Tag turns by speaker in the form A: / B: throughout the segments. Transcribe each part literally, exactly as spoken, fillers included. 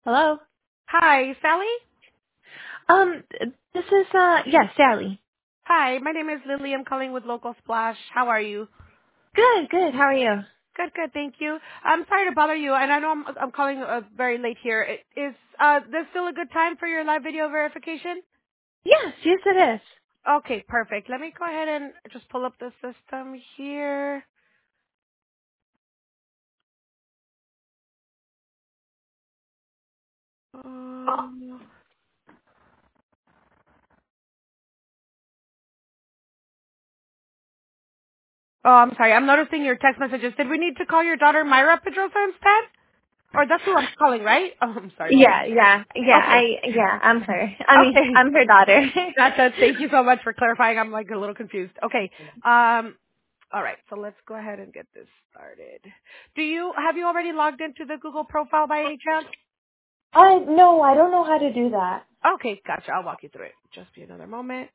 A: Hello.
B: Hi, Sally?
A: Um, this is uh, yes, Sally.
B: Hi, my name is Lily. I'm calling with Local Splash. How are you?
A: Good, good. How are you?
B: Good, good, thank you. I'm sorry to bother you, and I know I'm, I'm calling uh, very late here. I- Is uh, this still a good time for your live video verification?
A: Yes, yes, it is.
B: Okay, perfect. Let me go ahead and just pull up the system here. Um, oh, I'm sorry. I'm noticing your text messages. Did we need to call your daughter Myra Pedrosa instead? Or that's who I'm calling, right? Oh, I'm sorry about
A: Yeah,
B: that.
A: yeah, yeah. I
B: Okay.
A: yeah, I'm her. I mean,
B: Okay.
A: I'm her daughter.
B: Gotcha. Thank you so much for clarifying. I'm like a little confused. Okay. Um, all right. So let's go ahead and get this started. Do you have you already logged into the Google profile by any chance?
A: I no, I don't know how to do that.
B: Okay, gotcha. I'll walk you through it. Just be another moment.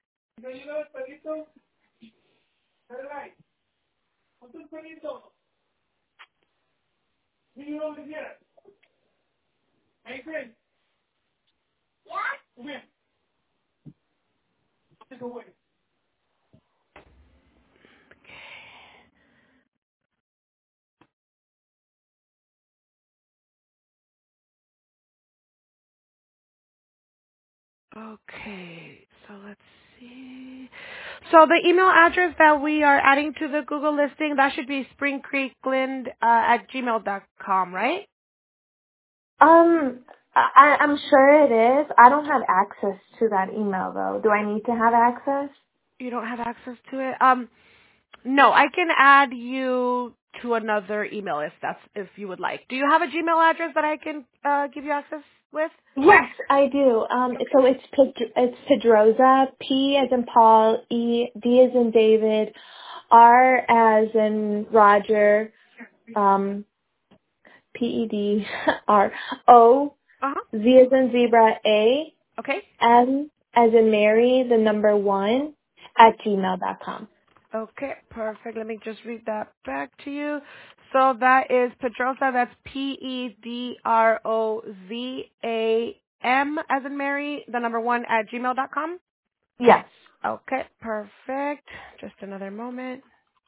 B: Okay. So let's see. So the email address that we are adding to the Google listing, that should be springcreekland uh, at gmail dot com, right?
A: Um, I I'm sure it is. I don't have access to that email though. Do I need to have access?
B: You don't have access to it. Um, No, I can add you to another email if that's if you would like. Do you have a Gmail address that I can uh, give you access with?
A: Yes, I do. Um,
B: Okay.
A: so it's Ped- it's Pedrosa, P as in Paul, E D as in David, R as in Roger, um, P E D R O
B: Uh huh.
A: Z as in zebra A
B: Okay.
A: M as in Mary the number one at gmail dot com.
B: Okay. Perfect. Let me just read that back to you. So that is Pedrosa. That's P E D R O Z A M as in Mary, the number one at gmail dot com.
A: Yes.
B: Okay. Perfect. Just another moment.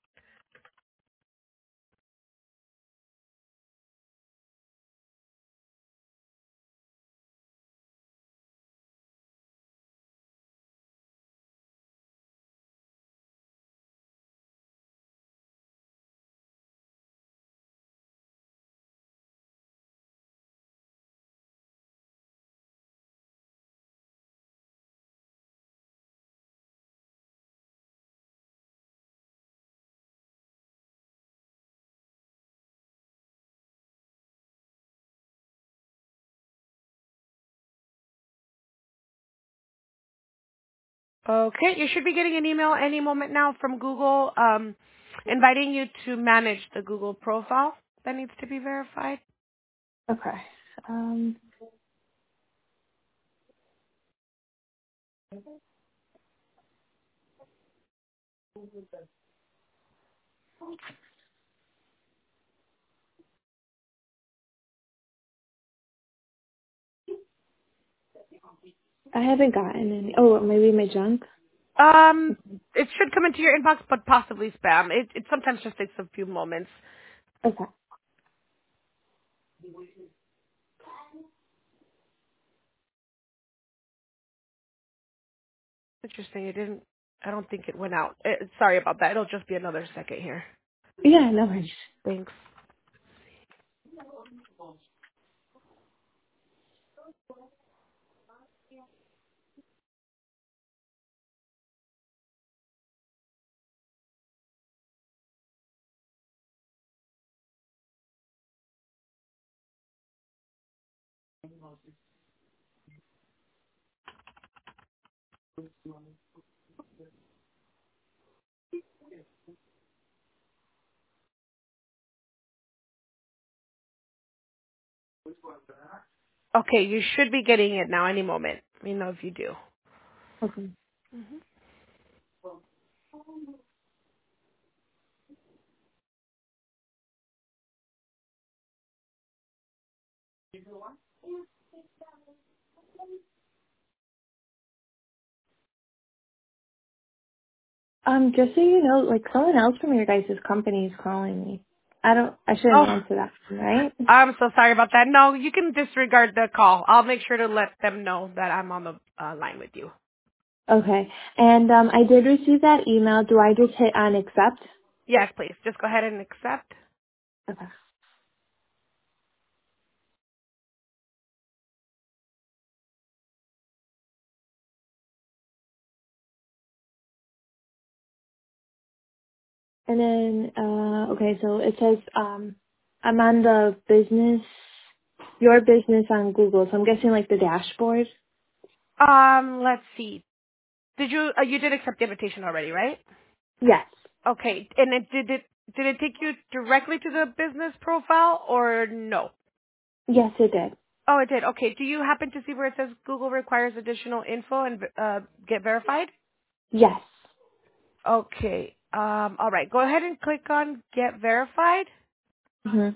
B: Okay, you should be getting an email any moment now from Google um, inviting you to manage the Google profile that needs to be verified.
A: Okay. Um, I haven't gotten any. Oh, maybe my junk.
B: Um, it should come into your inbox, but possibly spam. It, it sometimes just takes a few moments.
A: Okay.
B: Interesting. It didn't. I don't think it went out. Eh, sorry about that. It'll just be another second here.
A: Yeah, no worries.
B: Thanks. Okay, you should be getting it now any moment. Let me know if you do.
A: Okay. Um, just so you know, like someone else from your guys' company is calling me. I don't. I shouldn't
B: Oh,
A: answer that, right?
B: I'm so sorry about that. No, you can disregard the call. I'll make sure to let them know that I'm on the uh, line with you.
A: Okay. And um, I did receive that email. Do I just hit on accept?
B: Yes, please. Just go ahead and accept.
A: Okay. And then, uh, okay, so it says um, I'm on the business, your business on Google. So I'm guessing like the dashboard.
B: Um, let's see. Did you uh, you did accept the invitation already, right?
A: Yes.
B: Okay. And it did it did it take you directly to the business profile or no?
A: Yes, it did.
B: Oh, it did. Okay. Do you happen to see where it says Google requires additional info and uh, get verified?
A: Yes.
B: Okay. Um, all right. Go ahead and click on get verified.
A: hmm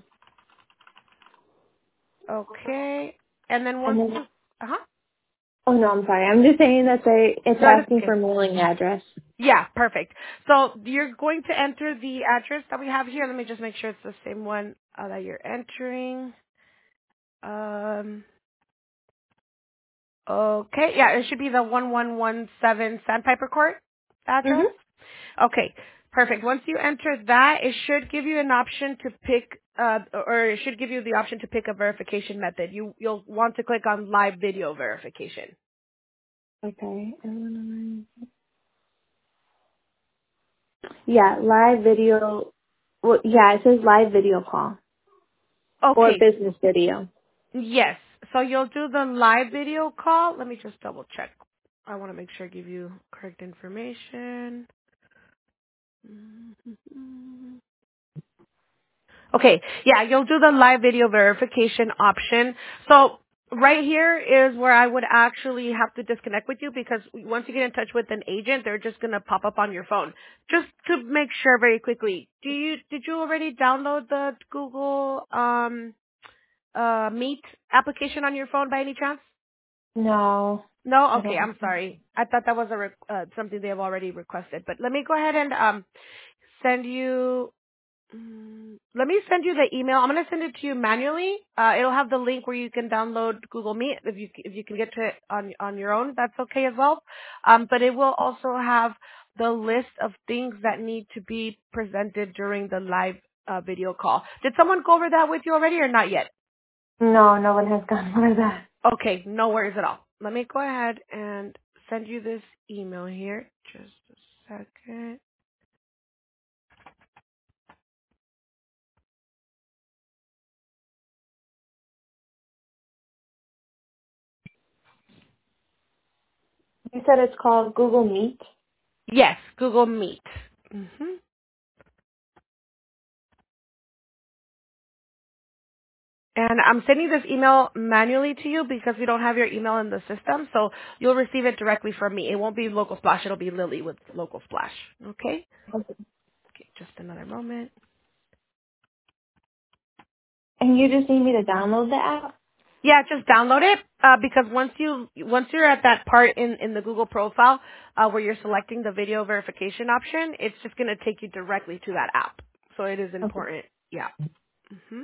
B: Okay. And then
A: And
B: once
A: then,
B: you, uh-huh.
A: oh no, I'm sorry. I'm just saying that they, it's
B: No, that's
A: asking
B: okay.
A: for mailing address.
B: Yeah, perfect. So you're going to enter the address that we have here. Let me just make sure it's the same one uh, that you're entering. Um, okay. Yeah, it should be the one one one seven Sandpiper Court address.
A: hmm
B: Okay, perfect. Once you enter that, it should give you an option to pick, uh, or it should give you the option to pick a verification method. You, you'll want to click on live video verification.
A: Okay. Um, yeah, live video. Well, yeah, it says live video call or
B: Okay,
A: business video.
B: yes. So you'll do the live video call. Let me just double check. I want to make sure I give you correct information. Okay, yeah, you'll do the live video verification option. So right here is where I would actually have to disconnect with you because once you get in touch with an agent, they're just going to pop up on your phone. Just to make sure very quickly, do you did you already download the Google um uh Meet application on your phone by any chance?
A: No,
B: No?
A: I
B: Okay,
A: don't.
B: I'm sorry. I thought that was a re- uh, something they have already requested. But let me go ahead and um send you Mm, let me send you the email. I'm gonna send it to you manually. Uh, it'll have the link where you can download Google Meet. If you if you can get to it on on your own, that's okay as well. Um, but it will also have the list of things that need to be presented during the live uh, video call. Did someone go over that with you already or not yet?
A: No, no one has gone over that.
B: Okay, no worries at all. Let me go ahead and send you this email here. Just a second.
A: You said it's called Google Meet.
B: Yes, Google Meet. hmm And I'm sending this email manually to you because we don't have your email in the system, so you'll receive it directly from me. It won't be Local Splash, it'll be Lily with Local Splash. Okay? Okay, just another moment.
A: And you just need me to download the app?
B: Yeah, just download it uh, because once you once you're at that part in in the Google profile uh, where you're selecting the video verification option, it's just going to take you directly to that app. So it is
A: Okay.
B: important. Yeah. hmm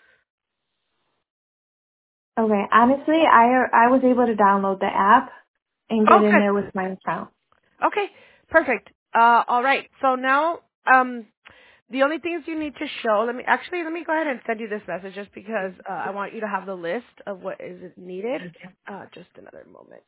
A: Okay. Honestly, I I was able to download the app and get in
B: Okay.
A: there with my account.
B: Okay. Perfect. Uh, all right. So now, um, the only things you need to show, let me, actually, let me go ahead and send you this message just because, uh, I want you to have the list of what is needed. Uh, just another moment.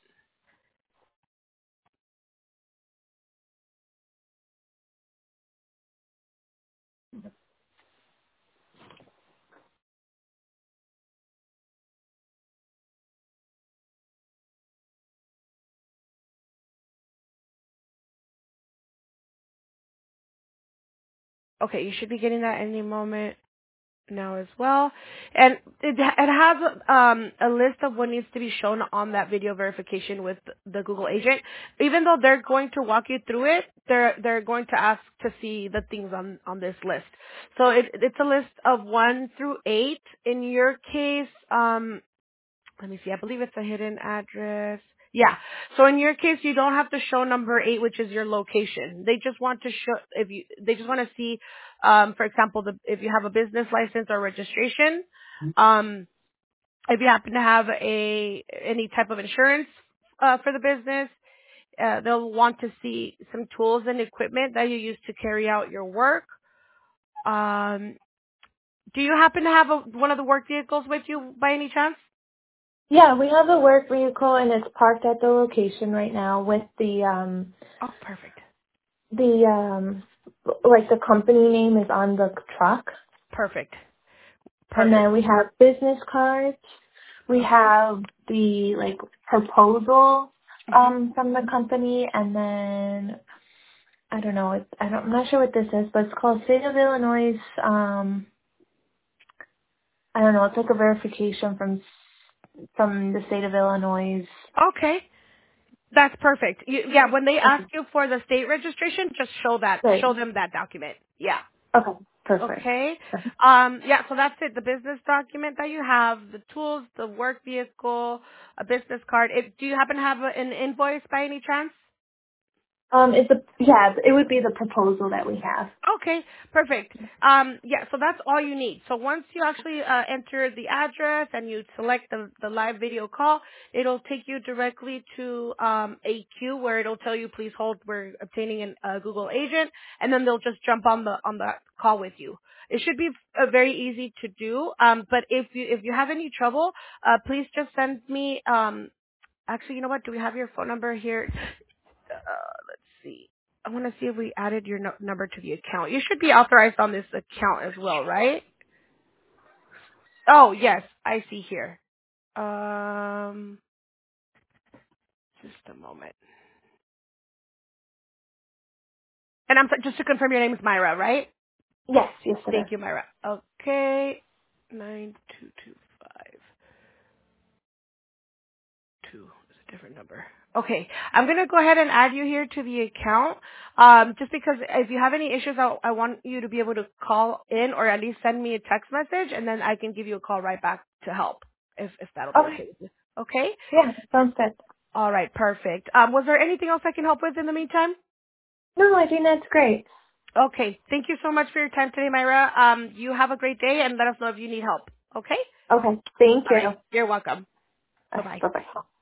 B: Okay, you should be getting that any moment now as well. And it, it has um, a list of what needs to be shown on that video verification with the Google agent. Even though they're going to walk you through it, they're they're going to ask to see the things on, on this list. So it, it's a list of one through eight. In your case, um, let me see, I believe it's a hidden address. Yeah. So in your case, you don't have to show number eight, which is your location. They just want to show if you. They just want to see, um, for example, the, if you have a business license or registration, um, if you happen to have a any type of insurance uh, for the business, uh, they'll want to see some tools and equipment that you use to carry out your work. Um, do you happen to have a, one of the work vehicles with you by any chance?
A: Yeah, we have a work vehicle and it's parked at the location right now with the um
B: Oh, perfect.
A: the um like the company name is on the truck.
B: Perfect.
A: And
B: Perfect.
A: then we have business cards. We have the like proposal
B: hmm
A: um from the company, and then I don't know, it's, I don't, I'm not sure what this is, but it's called State of Illinois. Um, I don't know. It's like a verification from from the state of Illinois.
B: Okay. That's perfect. You, yeah, when they ask
A: Okay.
B: you for the state registration, just show that,
A: Great.
B: show them that document. Yeah.
A: Okay. Perfect.
B: Okay. Um, yeah, so that's it. The business document that you have, the tools, the work vehicle, a business card. If, do you happen to have a, an invoice by any chance?
A: Um, it's a yeah. It would be the proposal that we have.
B: Okay, perfect. Um, yeah, so that's all you need. So once you actually uh, enter the address and you select the, the live video call, it'll take you directly to um, a queue where it'll tell you, please hold, we're obtaining an- a Google agent, and then they'll just jump on the on the call with you. It should be uh, very easy to do, um, but if you if you have any trouble, uh, please just send me. Um, actually, you know what? Do we have your phone number here? Uh, let's see. I want to see if we added your no- number to the account. You should be authorized on this account as well, right? Oh, yes, I see here. Um, just a moment. And I'm just to confirm, your name is Myra, right?
A: Yes. Yes, it is.
B: Thank you, Myra. Okay, nine two two five two is a different number. Okay, I'm gonna go ahead and add you here to the account. Um, just because if you have any issues, I, I want you to be able to call in or at least send me a text message, and then I can give you a call right back to help if if that'll be
A: Okay.
B: okay with you. Okay.
A: Yeah. Sounds good.
B: All right. Perfect. Um, was there anything else I can help with in the meantime?
A: No, I think that's great.
B: Okay. Thank you so much for your time today, Myra. Um, you have a great day, and let us know if you need help. Okay.
A: Okay. Thank
B: All
A: you.
B: right.
A: All
B: You're welcome. Bye
A: right.
B: bye.
A: Bye bye.